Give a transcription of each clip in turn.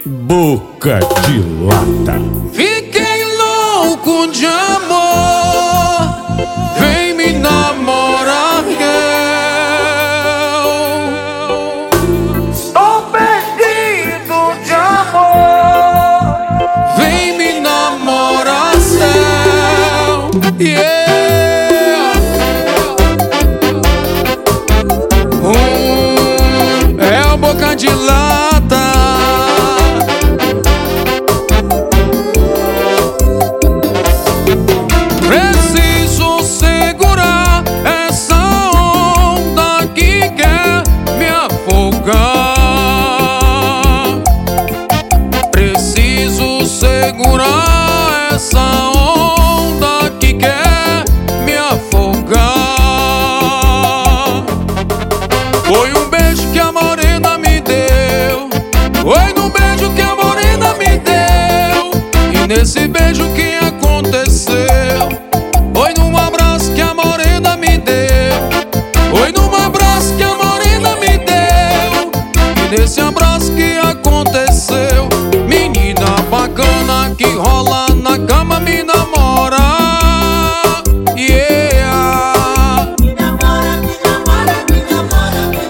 Boca de lata. Fiquei louco de amor, vem me namorar, girl. Tô perdido de amor, vem me namorar, céu, yeah. É o boca de lata. Preciso segurar essa onda que quer me afogar. Preciso segurar essa onda que quer me afogar. Foi um beijo que a morena me deu, foi no beijo que a morena me deu, e nesse beijo que aconteceu, foi num abraço que a morena me deu, foi num abraço que a morena me deu, e nesse abraço que aconteceu, menina bacana que rola na cama me namora, yeah. Me namora, me namora, me namora, me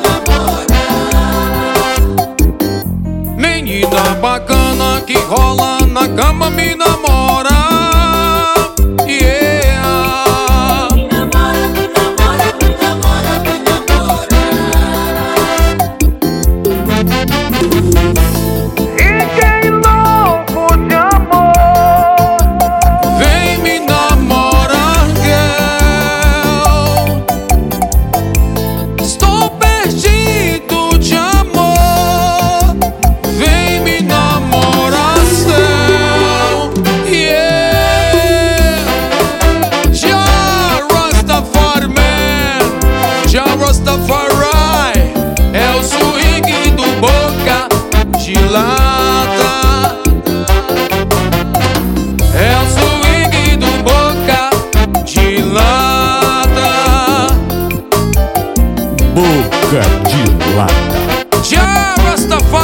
namora. Menina bacana que rola na cama me namora, yeah. Me namora, me namora, me namora, me namora. Fiquei louco de amor, vem me namorar, girl. Estou perdido de amor, vem me namorar, céu, yeah. Jah Rastafari man, Jah Rastafari é o swing do boca de lata. É o swing do boca de lata. Boca de lata. Jah Rastafari.